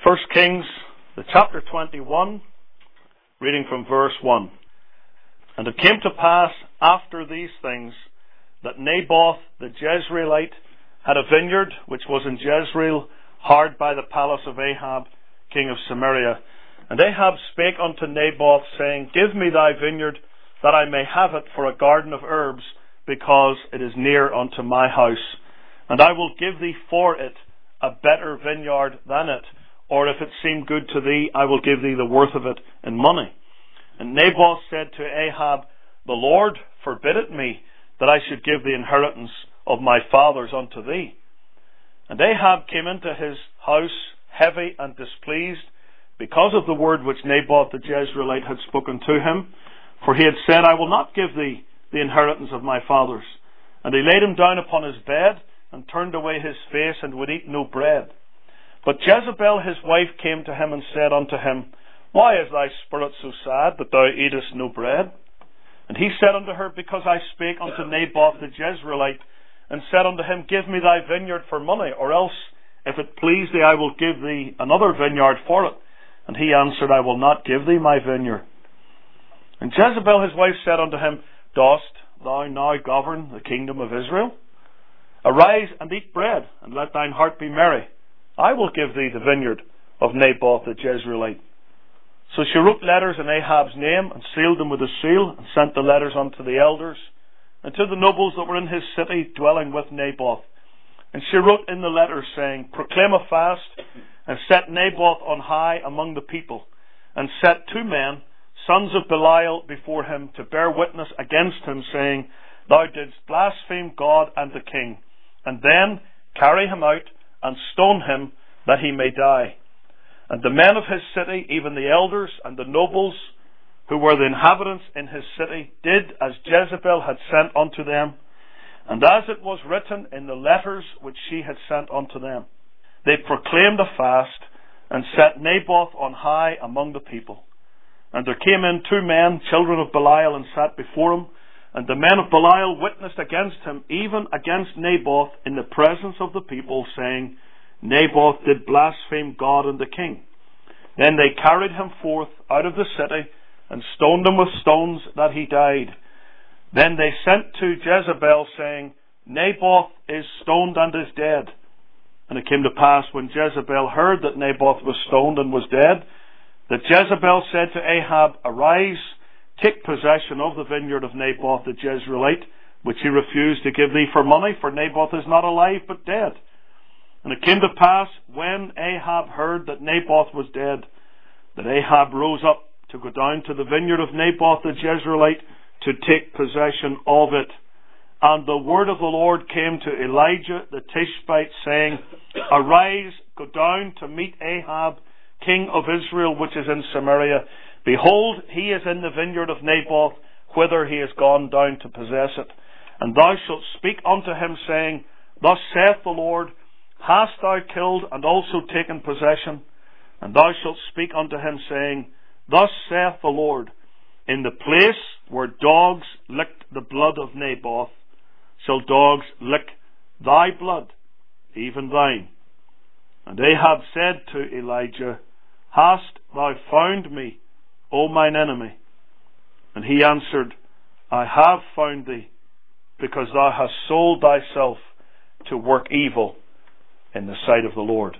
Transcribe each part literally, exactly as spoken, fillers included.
First Kings, the chapter twenty-one, reading from verse one. And it came to pass after these things that Naboth the Jezreelite had a vineyard which was in Jezreel, hard by the palace of Ahab, king of Samaria. And Ahab spake unto Naboth, saying, Give me thy vineyard, that I may have it for a garden of herbs, because it is near unto my house. And I will give thee for it a better vineyard than it, or if it seem good to thee, I will give thee the worth of it in money. And Naboth said to Ahab, The Lord forbid it me, that I should give the inheritance of my fathers unto thee. And Ahab came into his house heavy and displeased, because of the word which Naboth the Jezreelite had spoken to him. For he had said, I will not give thee the inheritance of my fathers. And he laid him down upon his bed, and turned away his face, and would eat no bread. But Jezebel his wife came to him, and said unto him, Why is thy spirit so sad, that thou eatest no bread? And he said unto her, Because I spake unto Naboth the Jezreelite, and said unto him, Give me thy vineyard for money, or else, if it please thee, I will give thee another vineyard for it. And he answered, I will not give thee my vineyard. And Jezebel his wife said unto him, Dost thou now govern the kingdom of Israel? Arise and eat bread, and let thine heart be merry. I will give thee the vineyard of Naboth the Jezreelite. So she wrote letters in Ahab's name, and sealed them with a seal, and sent the letters unto the elders, and to the nobles that were in his city, dwelling with Naboth. And she wrote in the letters, saying, Proclaim a fast, and set Naboth on high among the people, and set two men, sons of Belial, before him, to bear witness against him, saying, Thou didst blaspheme God and the king, and then carry him out, and stone him, that he may die. And the men of his city, even the elders and the nobles, who were the inhabitants in his city, did as Jezebel had sent unto them, and as it was written in the letters which she had sent unto them. They proclaimed a fast, and set Naboth on high among the people. And there came in two men, children of Belial, and sat before him. And the men of Belial witnessed against him, even against Naboth, in the presence of the people, saying, Naboth did blaspheme God and the king. Then they carried him forth out of the city, and stoned him with stones, that he died. Then they sent to Jezebel, saying, Naboth is stoned and is dead. And it came to pass, when Jezebel heard that Naboth was stoned and was dead, that Jezebel said to Ahab, Arise, take possession of the vineyard of Naboth the Jezreelite, which he refused to give thee for money, for Naboth is not alive, but dead. And it came to pass, when Ahab heard that Naboth was dead, that Ahab rose up to go down to the vineyard of Naboth the Jezreelite, to take possession of it. And the word of the Lord came to Elijah the Tishbite, saying, Arise, go down to meet Ahab, king of Israel, which is in Samaria. Behold, he is in the vineyard of Naboth, whither he is gone down to possess it. And thou shalt speak unto him, saying, Thus saith the Lord, Hast thou killed and also taken possession? And thou shalt speak unto him, saying, Thus saith the Lord, In the place where dogs licked the blood of Naboth, shall dogs lick thy blood, even thine. And Ahab said to Elijah, Hast thou found me, O mine enemy? And he answered, I have found thee, because thou hast sold thyself to work evil in the sight of the Lord.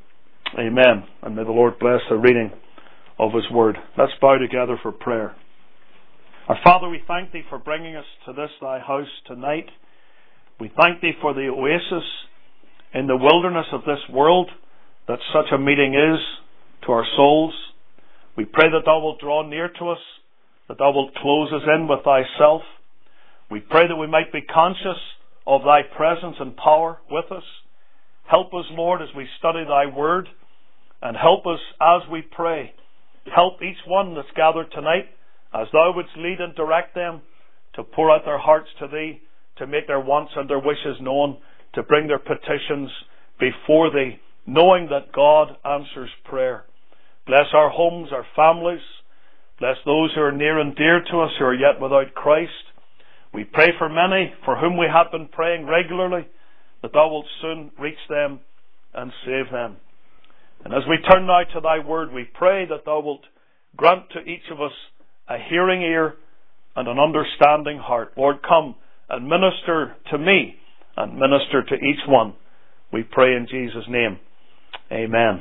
Amen. And may the Lord bless the reading of his word. Let's bow together for prayer. Our Father, we thank thee for bringing us to this thy house tonight. We thank thee for the oasis in the wilderness of this world that such a meeting is to our souls. We pray that thou wilt draw near to us, that thou wilt close us in with thyself. We pray that we might be conscious of thy presence and power with us. Help us, Lord, as we study thy word, and help us as we pray. Help each one that's gathered tonight, as thou wouldst lead and direct them, to pour out their hearts to thee, to make their wants and their wishes known, to bring their petitions before thee, knowing that God answers prayer. Bless our homes, our families. Bless those who are near and dear to us who are yet without Christ. We pray for many for whom we have been praying regularly, that thou wilt soon reach them and save them. And as we turn now to thy word, we pray that thou wilt grant to each of us a hearing ear and an understanding heart. Lord, come and minister to me and minister to each one. We pray in Jesus' name. Amen.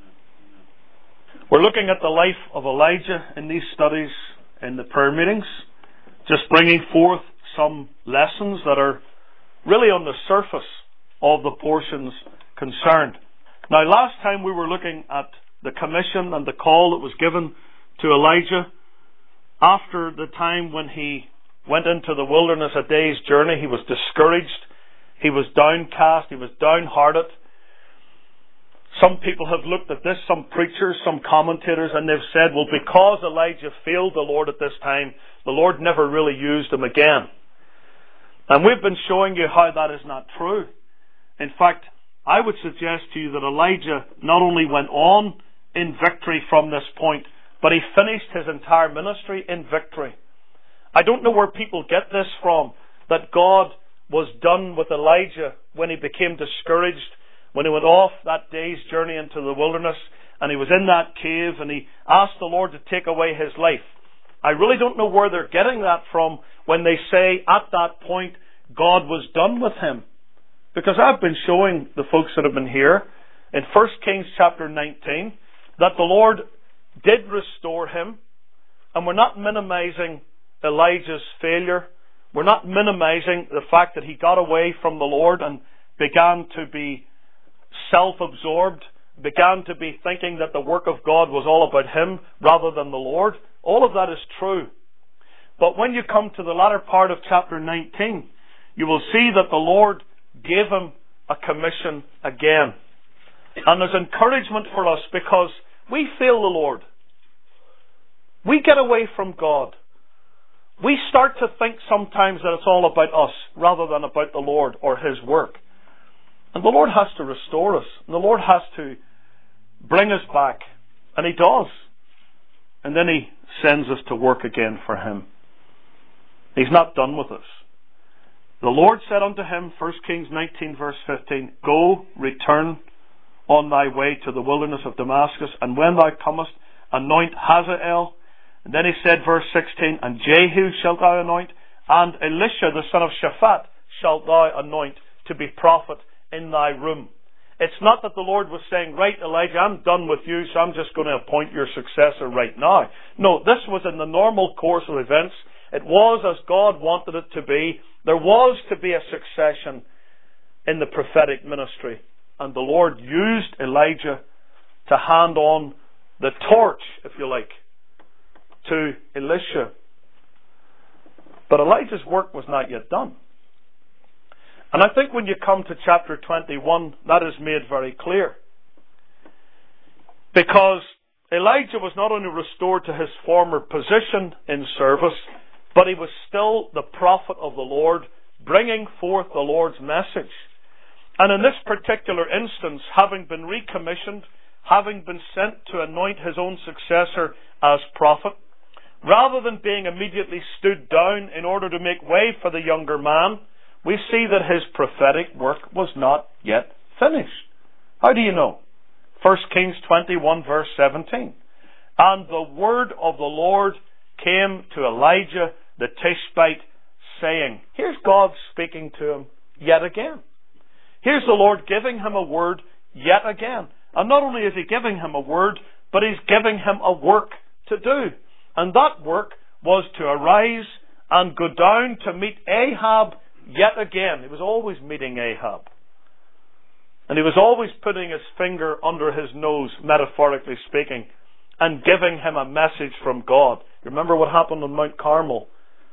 We're looking at the life of Elijah in these studies in the prayer meetings, just bringing forth some lessons that are really on the surface of the portions concerned. Now, last time we were looking at the commission and the call that was given to Elijah after the time when he went into the wilderness a day's journey. He was discouraged. He was downcast. He was downhearted. Some people have looked at this, some preachers, some commentators, and they've said, well, because Elijah failed the Lord at this time, the Lord never really used him again. And we've been showing you how that is not true. In fact, I would suggest to you that Elijah not only went on in victory from this point, but he finished his entire ministry in victory. I don't know where people get this from, that God was done with Elijah when he became discouraged, when he went off that day's journey into the wilderness, and he was in that cave, and he asked the Lord to take away his life. I really don't know where they're getting that from when they say at that point God was done with him. Because I've been showing the folks that have been here in First Kings chapter nineteen that the Lord did restore him, and we're not minimizing Elijah's failure. We're not minimizing the fact that he got away from the Lord and began to be self-absorbed, began to be thinking that the work of God was all about him rather than the Lord. All of that is true. But when you come to the latter part of chapter nineteen, you will see that the Lord gave him a commission again. And there's encouragement for us because we fail the Lord. We get away from God. We start to think sometimes that it's all about us rather than about the Lord or his work. And the Lord has to restore us. And the Lord has to bring us back. And he does. And then he sends us to work again for him. He's not done with us. The Lord said unto him, First Kings nineteen verse fifteen, Go, return on thy way to the wilderness of Damascus, and when thou comest, anoint Hazael. And then he said, verse sixteen, And Jehu shalt thou anoint, and Elisha the son of Shaphat shalt thou anoint to be prophet in thy room. It's not that the Lord was saying, right, Elijah, I'm done with you, so I'm just going to appoint your successor right now. No, this was in the normal course of events. It was as God wanted it to be. There was to be a succession in the prophetic ministry. And the Lord used Elijah to hand on the torch, if you like, to Elisha. But Elijah's work was not yet done. And I think when you come to chapter twenty-one, that is made very clear. Because Elijah was not only restored to his former position in service, but he was still the prophet of the Lord, bringing forth the Lord's message. And in this particular instance, having been recommissioned, having been sent to anoint his own successor as prophet, rather than being immediately stood down in order to make way for the younger man, we see that his prophetic work was not yet finished. How do you know? First Kings twenty-one verse seventeen. And the word of the Lord came to Elijah the Tishbite, saying, here's God speaking to him yet again. Here's the Lord giving him a word yet again. And not only is he giving him a word, but he's giving him a work to do. And that work was to arise and go down to meet Ahab yet again. He was always meeting Ahab. And he was always putting his finger under his nose, metaphorically speaking, and giving him a message from God. You remember what happened on Mount Carmel?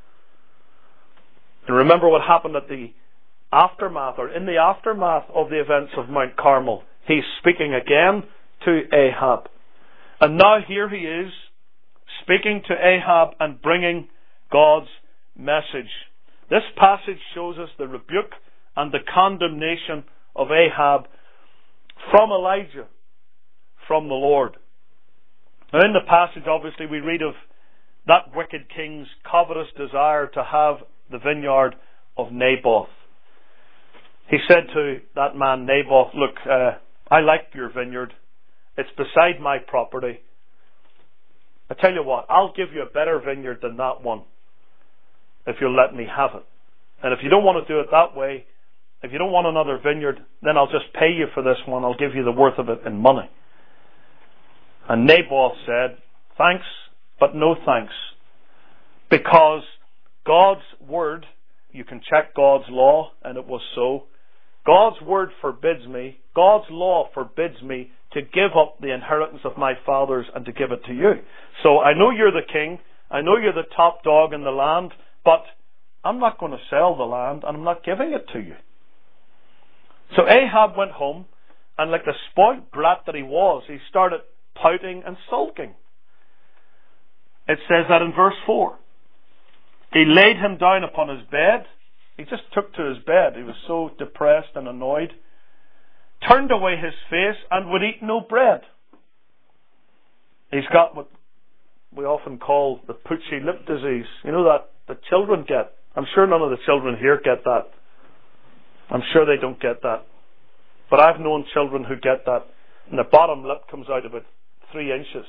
And remember what happened at the aftermath, or in the aftermath of the events of Mount Carmel. He's speaking again to Ahab. And now here he is, speaking to Ahab and bringing God's message. This passage shows us the rebuke and the condemnation of Ahab from Elijah, from the Lord. Now in the passage, obviously, we read of that wicked king's covetous desire to have the vineyard of Naboth. He said to that man Naboth, look, uh, I like your vineyard, It's beside my property. I tell you what, I'll give you a better vineyard than that one if you'll let me have it. And if you don't want to do it that way, if you don't want another vineyard, then I'll just pay you for this one. I'll give you the worth of it in money. And Naboth said, thanks, but no thanks. Because God's word, you can check God's law, and it was so. God's word forbids me, God's law forbids me to give up the inheritance of my fathers and to give it to you. So I know you're the king, I know you're the top dog in the land, but I'm not going to sell the land and I'm not giving it to you. So Ahab went home, and like the spoiled brat that he was, he started pouting and sulking. It says that in verse four. He laid him down upon his bed. He just took to his bed. He was so depressed and annoyed. Turned away his face and would eat no bread. He's got what we often call the poochy lip disease. You know that the children get. I'm sure none of the children here get that. I'm sure they don't get that. But I've known children who get that. And the bottom lip comes out about three inches.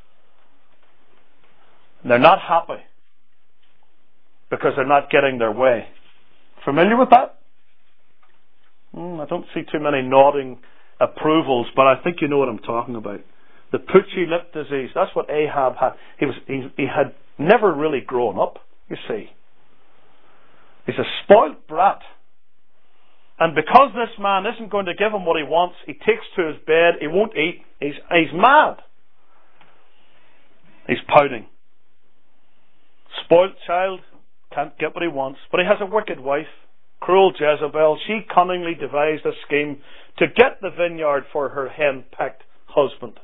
And they're not happy because they're not getting their way. Familiar with that? Mm, I don't see too many nodding approvals, but I think you know what I'm talking about. The poochy lip disease. That's what Ahab had. He was he, he had never really grown up, you see. He's a spoiled brat. And because this man isn't going to give him what he wants, he takes to his bed, he won't eat, he's, he's mad. He's pouting. Spoiled child, can't get what he wants, but he has a wicked wife, cruel Jezebel. She cunningly devised a scheme to get the vineyard for her hen-pecked husband.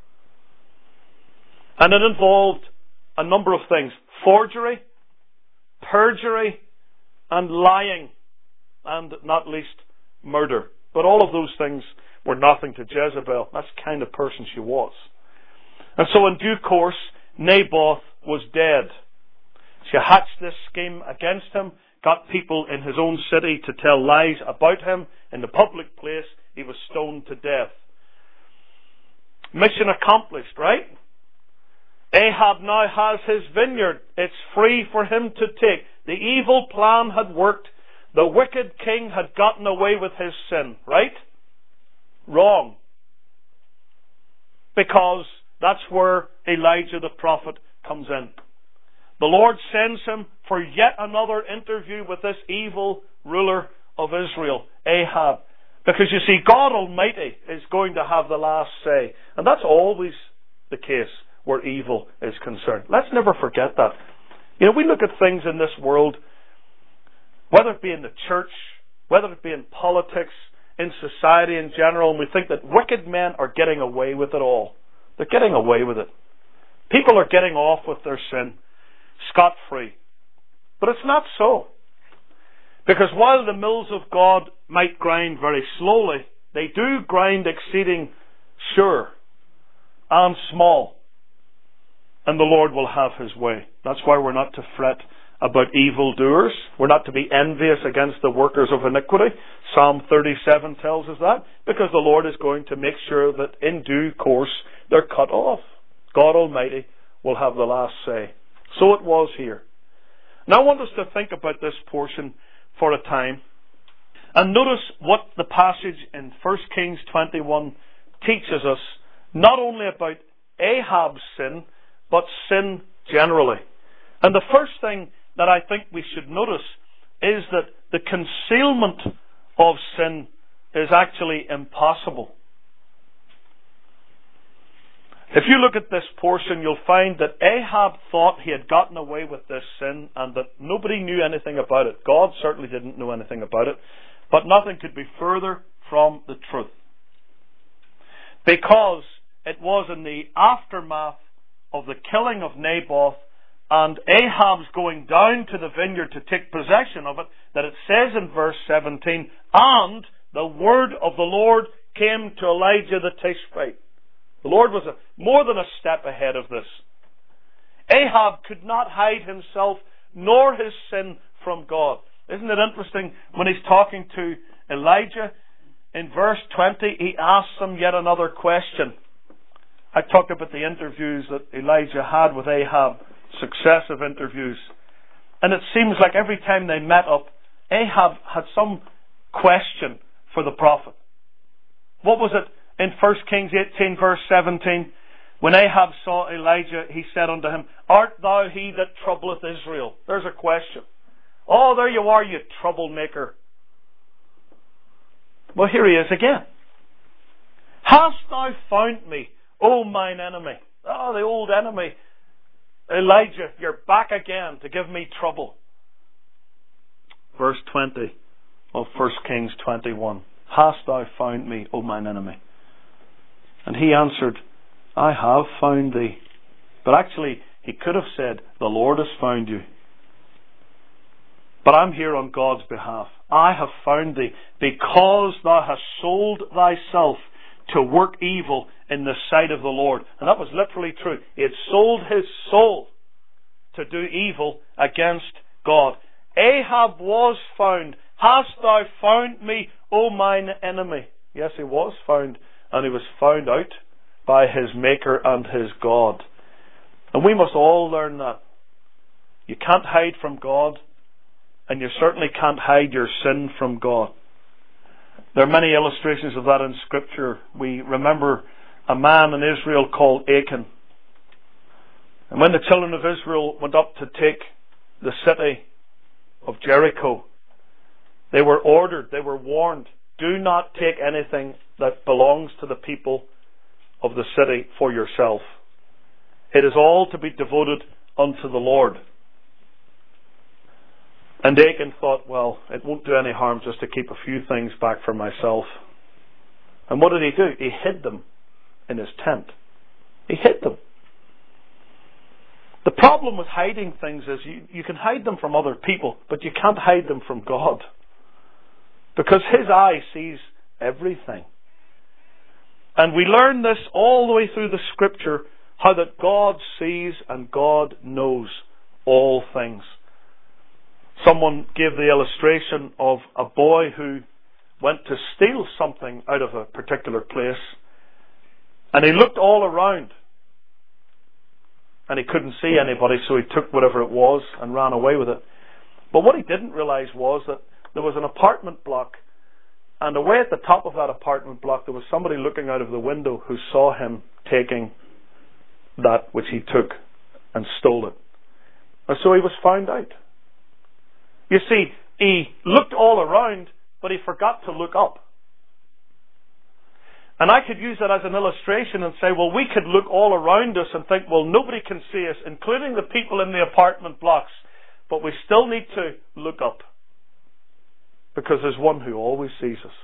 And it involved a number of things: forgery, perjury, and lying, and not least murder. But all of those things were nothing to Jezebel. That's the kind of person she was. And so in due course, Naboth was dead. She hatched this scheme against him, got people in his own city to tell lies about him. In the public place, he was stoned to death. Mission accomplished, right? Ahab now has his vineyard. It's free for him to take. The evil plan had worked. The wicked king had gotten away with his sin, right? Wrong. Because that's where Elijah the prophet comes in. The Lord sends him for yet another interview with this evil ruler of Israel, Ahab. Because you see, God Almighty is going to have the last say. And that's always the case where evil is concerned. Let's never forget that. You know, we look at things in this world, whether it be in the church, whether it be in politics, in society in general, and we think that wicked men are getting away with it all. They're getting away with it. People are getting off with their sin scot-free. But it's not so. Because while the mills of God might grind very slowly, they do grind exceeding sure and small. And the Lord will have his way. That's why we're not to fret about evildoers. We're not to be envious against the workers of iniquity. Psalm thirty-seven tells us that. Because the Lord is going to make sure that in due course they're cut off. God Almighty will have the last say. So it was here. Now I want us to think about this portion for a time. And notice what the passage in First Kings twenty-one teaches us, not only about Ahab's sin, but sin generally. And the first thing that I think we should notice is that the concealment of sin is actually impossible. If you look at this portion, you'll find that Ahab thought he had gotten away with this sin and that nobody knew anything about it. God certainly didn't know anything about it, but nothing could be further from the truth. Because it was in the aftermath of the killing of Naboth and Ahab's going down to the vineyard to take possession of it, that it says in verse seventeen, and the word of the Lord came to Elijah the Tishbite. The Lord was a, more than a step ahead of this. Ahab could not hide himself nor his sin from God. Isn't it interesting when he's talking to Elijah in verse twenty, he asks him yet another question. I talked about the interviews that Elijah had with Ahab, successive interviews. And it seems like every time they met up, Ahab had some question for the prophet. What was it in First Kings eighteen verse seventeen? When Ahab saw Elijah, he said unto him, Art thou he that troubleth Israel? There's a question. Oh, there you are, you troublemaker. Well, here he is again. Hast thou found me, O mine enemy? Oh, the old enemy. Elijah, you're back again to give me trouble. Verse twenty of First Kings twenty-one. Hast thou found me, O mine enemy? And he answered, I have found thee. But actually, he could have said, the Lord has found you. But I'm here on God's behalf. I have found thee because thou hast sold thyself to work evil in the sight of the Lord. And that was literally true. He had sold his soul to do evil against God. Ahab was found. Hast thou found me, O mine enemy? Yes, he was found. And he was found out by his Maker and his God. And we must all learn that. You can't hide from God. And you certainly can't hide your sin from God. There are many illustrations of that in Scripture. We remember a man in Israel called Achan. And when the children of Israel went up to take the city of Jericho, they were ordered, they were warned, do not take anything that belongs to the people of the city for yourself. It is all to be devoted unto the Lord. And Achan thought, well, it won't do any harm just to keep a few things back for myself. And what did he do? He hid them in his tent. He hid them. The problem with hiding things is you, you can hide them from other people, but you can't hide them from God. Because His eye sees everything. And we learn this all the way through the Scripture, how that God sees and God knows all things. Someone gave the illustration of a boy who went to steal something out of a particular place, and he looked all around and he couldn't see anybody, so he took whatever it was and ran away with it. But what he didn't realize was that there was an apartment block, and away at the top of that apartment block there was somebody looking out of the window who saw him taking that which he took and stole it. And so he was found out. You see, he looked all around, but he forgot to look up. And I could use that as an illustration and say, well, we could look all around us and think, well, nobody can see us, including the people in the apartment blocks. But we still need to look up. Because there's one who always sees us.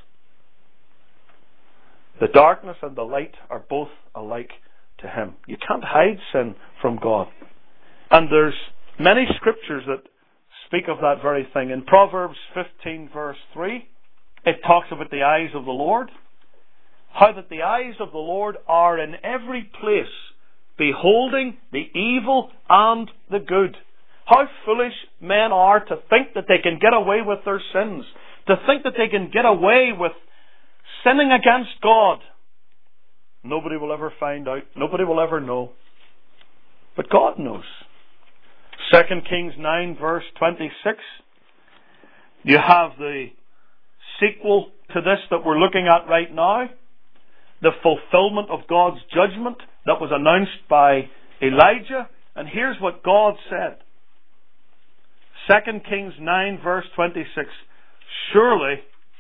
The darkness and the light are both alike to Him. You can't hide sin from God. And there's many scriptures that speak of that very thing. In Proverbs fifteen verse three, it talks about the eyes of the Lord. How that the eyes of the Lord are in every place, beholding the evil and the good. How foolish men are to think that they can get away with their sins. To think that they can get away with sinning against God. Nobody will ever find out. Nobody will ever know. But God knows. Second Kings nine verse twenty-six. You have the sequel to this that we're looking at right now. The fulfillment of God's judgment that was announced by Elijah. And here's what God said. Second Kings nine verse twenty-six. Surely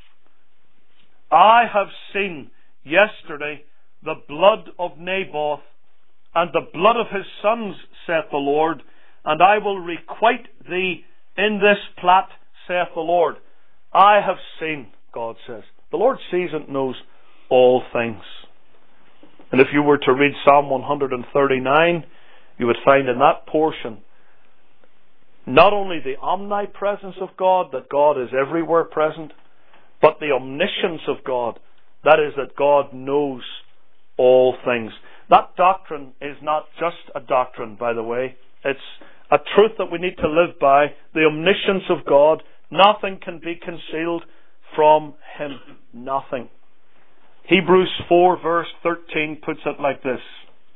I have seen yesterday the blood of Naboth and the blood of his sons, saith the Lord, and I will requite thee in this plot, saith the Lord. I have seen, God says. The Lord sees and knows all things. And if you were to read Psalm one thirty-nine, you would find in that portion not only the omnipresence of God, that God is everywhere present, but the omniscience of God. That is, that God knows all things. That doctrine is not just a doctrine, by the way. It's a truth that we need to live by. The omniscience of God. Nothing can be concealed from Him. Nothing. Hebrews four verse thirteen puts it like this.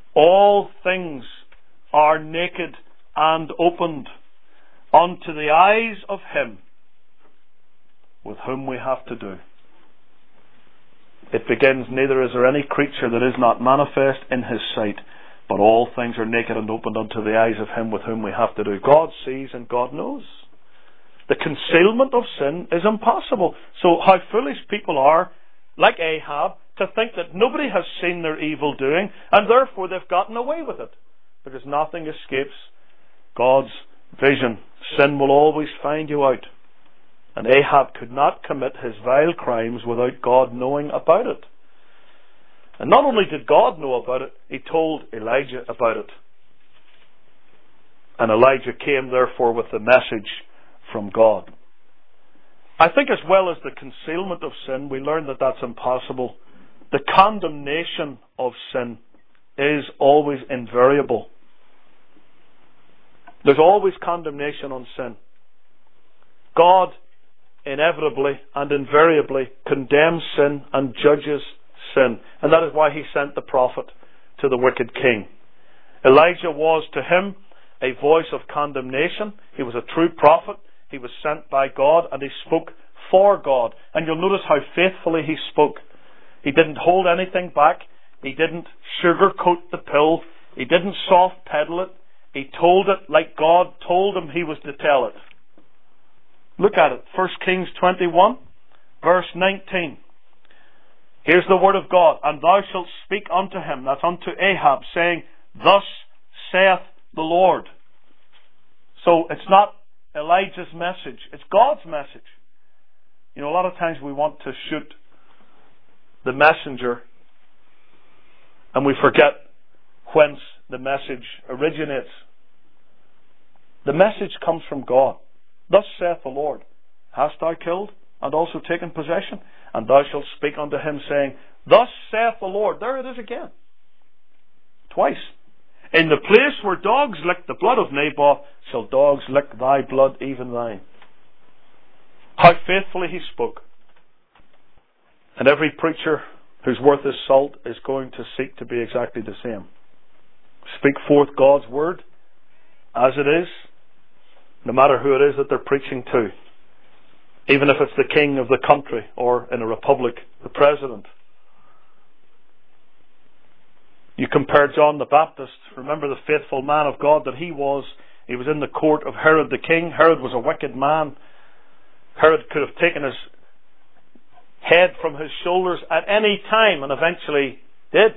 All things are naked and opened unto the eyes of him with whom we have to do. It begins, neither is there any creature that is not manifest in his sight, but all things are naked and opened unto the eyes of him with whom we have to do. God sees and God knows. The concealment of sin is impossible. So how foolish people are, like Ahab, to think that nobody has seen their evil doing, and therefore they've gotten away with it. Because nothing escapes God's vision. Sin will always find you out. And Ahab could not commit his vile crimes without God knowing about it. And not only did God know about it, he told Elijah about it. And Elijah came therefore with the message from God. I think as well as the concealment of sin, we learn that that's impossible. The condemnation of sin is always invariable. There's always condemnation on sin. God inevitably and invariably condemns sin and judges sin. And that is why he sent the prophet to the wicked king. Elijah was to him a voice of condemnation. He was a true prophet. He was sent by God and he spoke for God. And you'll notice how faithfully he spoke. He didn't hold anything back. He didn't sugarcoat the pill. He didn't soft pedal it. He told it like God told him he was to tell it. Look at it. First Kings twenty-one, verse nineteen. Here's the word of God. And thou shalt speak unto him, that's unto Ahab, saying, Thus saith the Lord. So it's not Elijah's message. It's God's message. You know, a lot of times we want to shoot the messenger and we forget whence the message originates. The message comes from God. Thus saith the Lord, Hast thou killed and also taken possession? And thou shalt speak unto him, saying, Thus saith the Lord. There it is again. Twice. In the place where dogs lick the blood of Naboth, shall dogs lick thy blood, even thine. How faithfully he spoke. And every preacher who's worth his salt is going to seek to be exactly the same. Speak forth God's word as it is, no matter who it is that they're preaching to. Even if it's the king of the country or in a republic, the president. You compare John the Baptist, remember the faithful man of God that he was. He was in the court of Herod the king. Herod was a wicked man. Herod could have taken his head from his shoulders at any time and eventually did.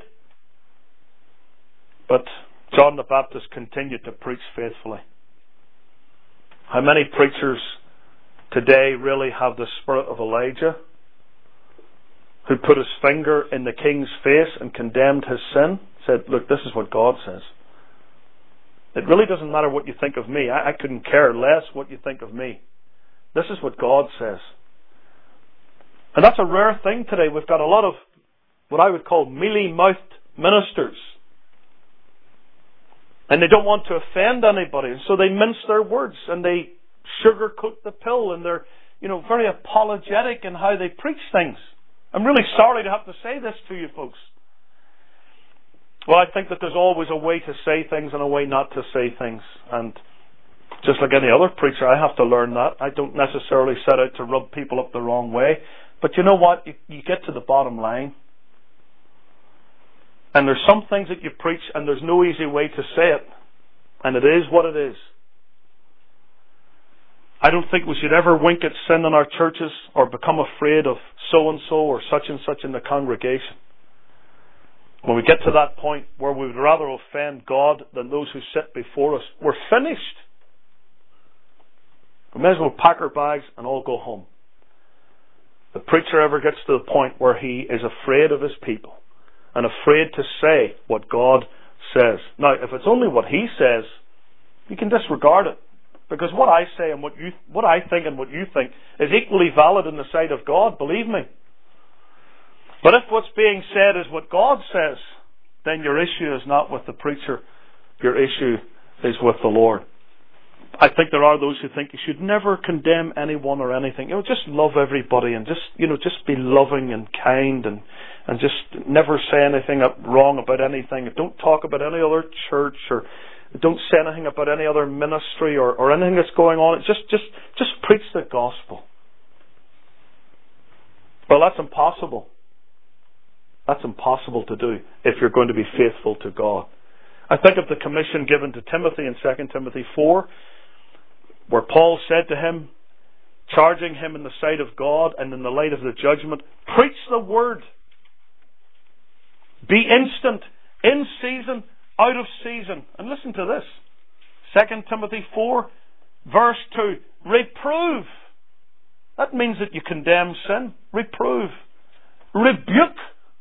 But John the Baptist continued to preach faithfully. How many preachers today really have the spirit of Elijah, who put his finger in the king's face and condemned his sin? Said, look, this is what God says. It really doesn't matter what you think of me. I, I couldn't care less what you think of me. This is what God says. And that's a rare thing today. We've got a lot of what I would call mealy-mouthed ministers. And they don't want to offend anybody. And so they mince their words and they sugarcoat the pill. And they're, you know, very apologetic in how they preach things. I'm really sorry to have to say this to you folks. Well, I think that there's always a way to say things and a way not to say things. And just like any other preacher, I have to learn that. I don't necessarily set out to rub people up the wrong way. But you know what? You, you get to the bottom line. And there's some things that you preach and there's no easy way to say it. And it is what it is. I don't think we should ever wink at sin in our churches or become afraid of so-and-so or such and such in the congregation. When we get to that point where we would rather offend God than those who sit before us, we're finished. We may as well pack our bags and all go home. The preacher ever gets to the point where he is afraid of his people and afraid to say what God says. Now, if it's only what he says, you can disregard it. Because what I say and what you, what I think and what you think is equally valid in the sight of God, believe me. But if what's being said is what God says, then your issue is not with the preacher. Your issue is with the Lord. I think there are those who think you should never condemn anyone or anything. You know, just love everybody and just, you know, just be loving and kind and, and just never say anything wrong about anything. Don't talk about any other church, or don't say anything about any other ministry or, or anything that's going on. Just, just, just preach the gospel. Well, that's impossible. That's impossible to do if you're going to be faithful to God. I think of the commission given to Timothy in Second Timothy four, where Paul said to him, charging him in the sight of God and in the light of the judgment, preach the word. Be instant, in season, out of season. And listen to this. Second Timothy four, verse two. Reprove. That means that you condemn sin. Reprove. Rebuke.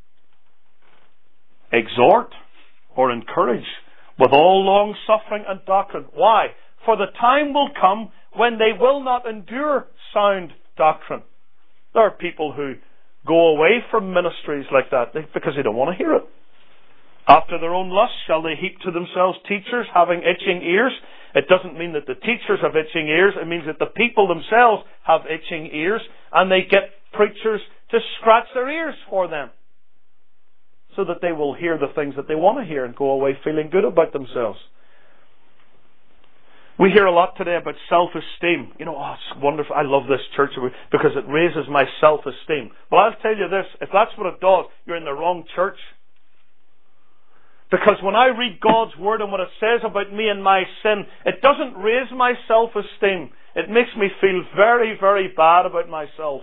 Exhort or encourage with all long suffering and doctrine. Why? For the time will come when they will not endure sound doctrine. There are people who go away from ministries like that because they don't want to hear it. After their own lust shall they heap to themselves teachers having itching ears. It doesn't mean that the teachers have itching ears. It means that the people themselves have itching ears, and they get preachers to scratch their ears for them, so that they will hear the things that they want to hear and go away feeling good about themselves. We hear a lot today about self-esteem. You know, oh, it's wonderful. I love this church because it raises my self-esteem. Well, I'll tell you this. If that's what it does, you're in the wrong church. Because when I read God's Word and what it says about me and my sin, it doesn't raise my self-esteem. It makes me feel very, very bad about myself.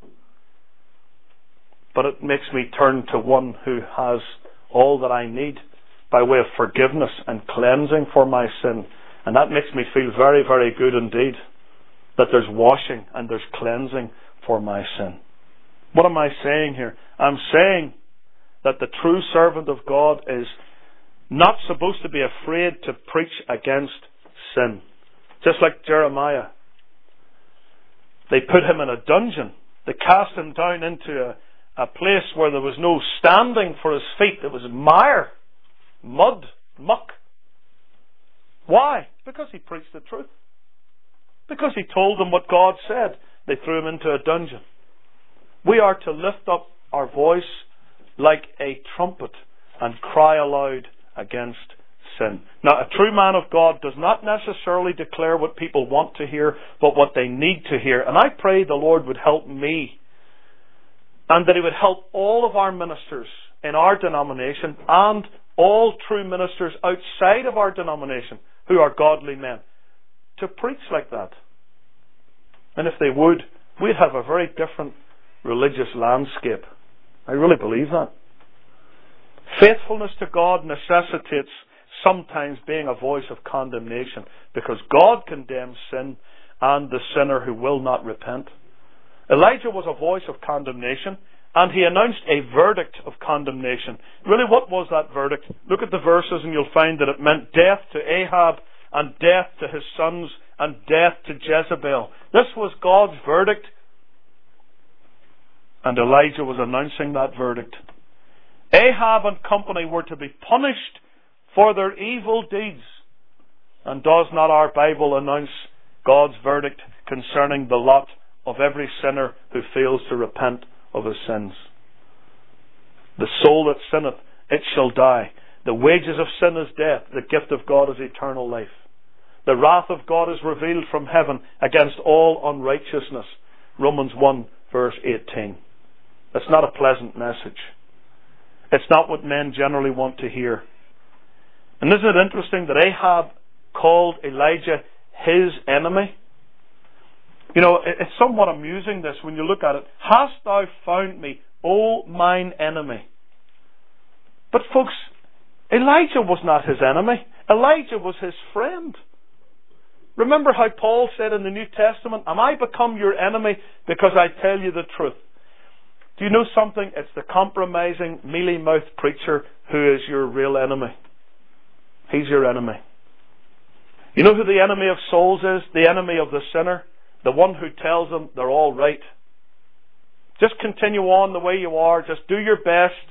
But it makes me turn to one who has all that I need by way of forgiveness and cleansing for my sin. And that makes me feel very, very good indeed, that there's washing and there's cleansing for my sin. What am I saying here? I'm saying that the true servant of God is not supposed to be afraid to preach against sin. Just like Jeremiah. They put him in a dungeon. They cast him down into a, a place where there was no standing for his feet. There was mire, mud, muck. Why? Because he preached the truth. Because he told them what God said. They threw him into a dungeon. We are to lift up our voice like a trumpet and cry aloud against sin. Now, a true man of God does not necessarily declare what people want to hear, but what they need to hear. And I pray the Lord would help me, and that He would help all of our ministers in our denomination and all true ministers outside of our denomination who are godly men to preach like that. And if they would, we'd have a very different religious landscape. I really believe that. Faithfulness to God necessitates sometimes being a voice of condemnation, because God condemns sin and the sinner who will not repent. Elijah was a voice of condemnation, and he announced a verdict of condemnation. Really, what was that verdict? Look at the verses and you'll find that it meant death to Ahab and death to his sons and death to Jezebel. This was God's verdict, and Elijah was announcing that verdict. Ahab and company were to be punished for their evil deeds. And does not our Bible announce God's verdict concerning the lot of every sinner who fails to repent of his sins? The soul that sinneth, it shall die. The wages of sin is death. The gift of God is eternal life. The wrath of God is revealed from heaven against all unrighteousness. Romans one verse eighteen. It's not a pleasant message. It's not what men generally want to hear. And isn't it interesting that Ahab called Elijah his enemy? You know, it's somewhat amusing this when you look at it. Hast thou found me, O mine enemy? But folks, Elijah was not his enemy. Elijah was his friend. Remember how Paul said in the New Testament, am I become your enemy because I tell you the truth? Do you know something? It's the compromising, mealy-mouthed preacher who is your real enemy. He's your enemy. You know who the enemy of souls is? The enemy of the sinner. The one who tells them they're all right. Just continue on the way you are. Just do your best.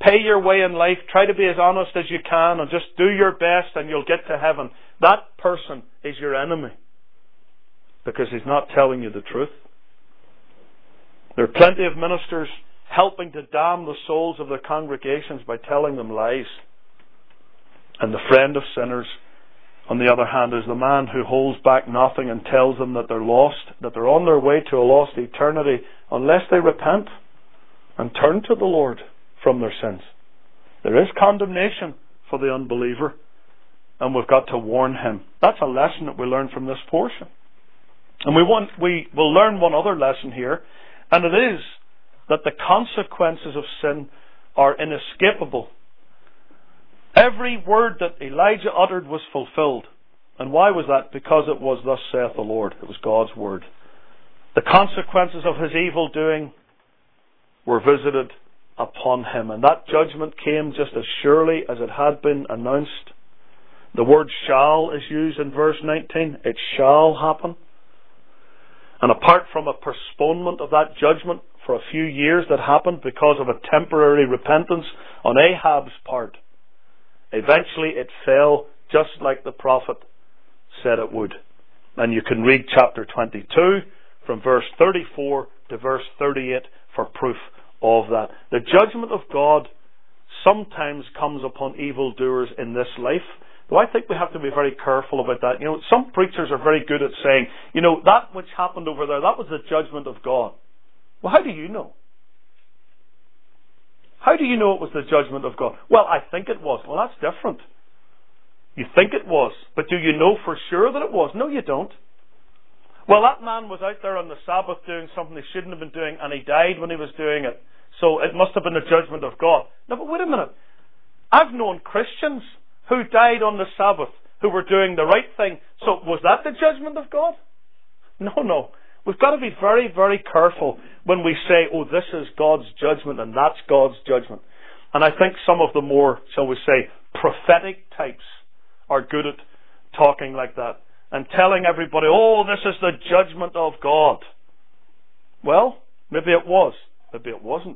pay your way in life, try to be as honest as you can, and just do your best and you'll get to heaven, that person is your enemy. Because he's not telling you the truth. There are plenty of ministers helping to damn the souls of their congregations by telling them lies. And the friend of sinners, on the other hand, is the man who holds back nothing and tells them that they're lost, that they're on their way to a lost eternity unless they repent and turn to the Lord from their sins. There is condemnation for the unbeliever, and we've got to warn him. That's a lesson that we learn from this portion. And we want, we will learn one other lesson here, and it is that the consequences of sin are inescapable. Every word that Elijah uttered was fulfilled. And why was that? Because it was thus saith the Lord. It was God's word. The consequences of his evil doing were visited upon him. And that judgment came just as surely as it had been announced. The word shall is used in verse nineteen. It shall happen. And apart from a postponement of that judgment for a few years that happened because of a temporary repentance on Ahab's part, eventually it fell just like the prophet said it would. And you can read chapter twenty-two from verse thirty-four to verse thirty-eight for proof of that. The judgment of God sometimes comes upon evildoers in this life. Though I think we have to be very careful about that. You know, some preachers are very good at saying, you know, that which happened over there, that was the judgment of God. Well, how do you know? How do you know it was the judgment of God? Well, I think it was. Well, that's different. You think it was, but do you know for sure that it was? No, you don't. Well, that man was out there on the Sabbath doing something he shouldn't have been doing, and he died when he was doing it. So it must have been the judgment of God. No, but wait a minute. I've known Christians who died on the Sabbath, who were doing the right thing. So was that the judgment of God? No, no. We've got to be very, very careful when we say, oh, this is God's judgment and that's God's judgment. And I think some of the more, shall we say, prophetic types are good at talking like that and telling everybody, oh, this is the judgment of God. Well, maybe it was. Maybe it wasn't.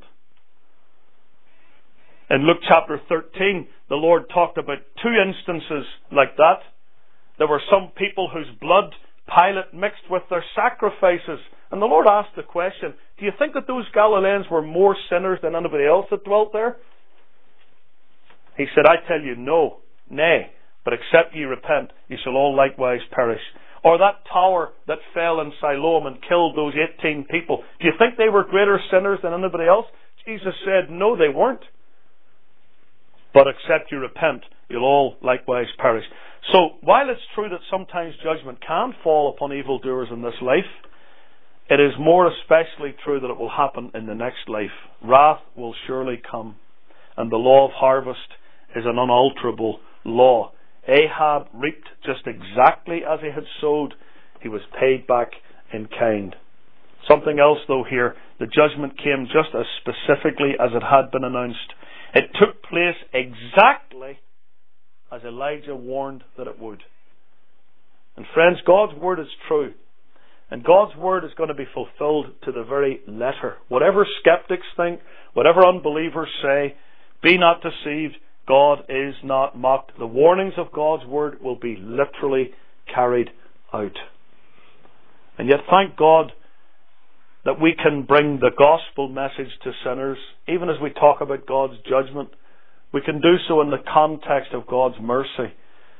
In Luke chapter thirteen, the Lord talked about two instances like that. There were some people whose blood Pilate mixed with their sacrifices. And the Lord asked the question, do you think that those Galileans were more sinners than anybody else that dwelt there? He said, I tell you, no, nay, but except ye repent, ye shall all likewise perish. Or that tower that fell in Siloam and killed those eighteen people, do you think they were greater sinners than anybody else? Jesus said, no, they weren't. But except you repent, you'll all likewise perish. So, while it's true that sometimes judgment can fall upon evildoers in this life, it is more especially true that it will happen in the next life. Wrath will surely come, and the law of harvest is an unalterable law. Ahab reaped just exactly as he had sowed. He was paid back in kind. Something else though here, the judgment came just as specifically as it had been announced. It took place exactly as Elijah warned that it would. And friends, God's word is true. And God's word is going to be fulfilled to the very letter. Whatever skeptics think, whatever unbelievers say, be not deceived. God is not mocked. The warnings of God's word will be literally carried out. And yet thank God that we can bring the gospel message to sinners. Even as we talk about God's judgment, we can do so in the context of God's mercy.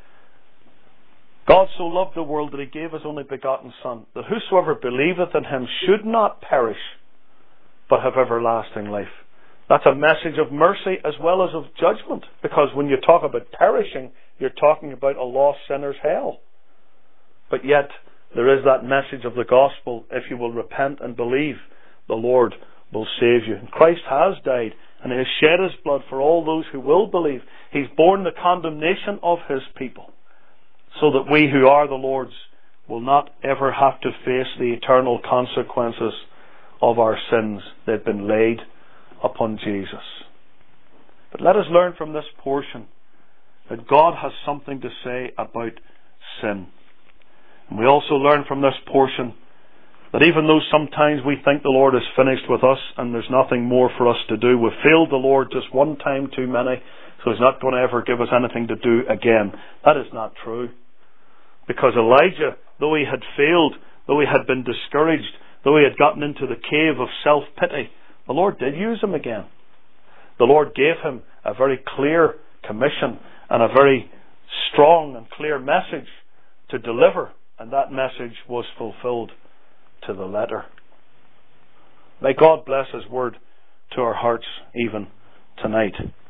God so loved the world that he gave his only begotten Son, that whosoever believeth in him should not perish, but have everlasting life. That's a message of mercy as well as of judgment, because when you talk about perishing, you're talking about a lost sinner's hell. But yet, there is that message of the gospel. If you will repent and believe, the Lord will save you. And Christ has died, and he has shed his blood for all those who will believe. He's borne the condemnation of his people, so that we who are the Lord's will not ever have to face the eternal consequences of our sins. They've been laid upon Jesus. But let us learn from this portion that God has something to say about sin. And we also learn from this portion That even though sometimes we think the Lord is finished with us and there's nothing more for us to do, we've failed the Lord just one time too many, so He's not going to ever give us anything to do again. That is not true. Because Elijah, though he had failed, though he had been discouraged, though he had gotten into the cave of self-pity, the Lord did use him again. The Lord gave him a very clear commission and a very strong and clear message to deliver, and that message was fulfilled to the letter. May God bless His word to our hearts even tonight.